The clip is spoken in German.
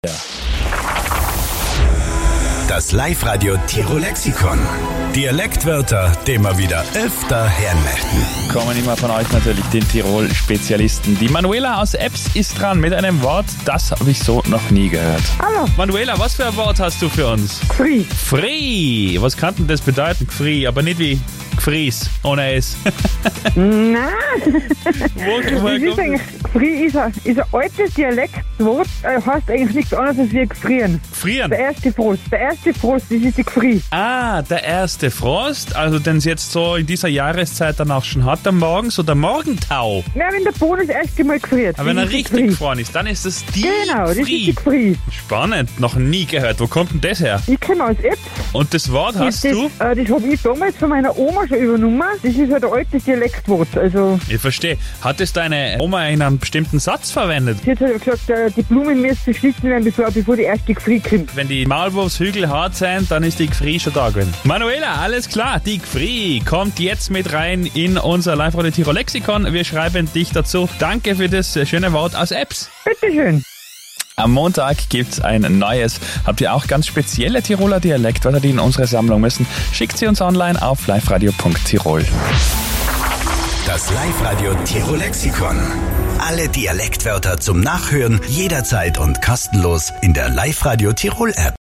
Ja. Das Live-Radio Tirol-Lexikon. Dialektwörter, die wir wieder öfter hören möchten. Kommen immer von euch natürlich, den Tirol-Spezialisten. Die Manuela aus Ebbs ist dran mit einem Wort, das habe ich so noch nie gehört. Hallo. Manuela, was für ein Wort hast du für uns? Gfri. Gfri. Was kann denn das bedeuten? Gfri, aber nicht wie Gfries, ohne S. Nein, Woher das ist kommt eigentlich, Gfri ist ein altes Dialektwort, heißt eigentlich nichts anderes als wie gefrieren. Frieren. Der erste Frost, das ist die Gfri. Ah, der erste Frost, also den es jetzt so in dieser Jahreszeit dann auch schon hat am Morgen, so der Morgentau. Ja, wenn der Boden das erste Mal gefriert. Aber wenn das er ist die richtig Gfri. gefroren ist, dann ist es die Genau, das ist die Gfri. Gfri. Spannend, noch nie gehört. Wo kommt denn das her? Ich komme aus Ebbs. Und das Wort hast das du? das habe ich damals von meiner Oma schon übernommen. Das ist halt ein altes Dialektwort. Also, Ich verstehe. Hat es deine Oma in einem bestimmten Satz verwendet? sie hat halt gesagt, die Blumen müssen geschnitten werden, bevor die erste Gfri kommt. Wenn die Maulwurfshügel hart sind, dann ist die Gfri schon da gewesen. Manuela, alles klar. Die Gfri kommt jetzt mit rein in unser Live-Radio Tirol-Lexikon. Wir schreiben dich dazu. Danke für das schöne Wort aus Ebbs. Bitteschön. Am Montag gibt's ein neues. Habt ihr auch ganz spezielle Tiroler Dialektwörter, die in unsere Sammlung müssen? Schickt sie uns online auf liveradio.tirol. Das Live-Radio Tirol-Lexikon. Alle Dialektwörter zum Nachhören jederzeit und kostenlos in der Live-Radio Tirol-App.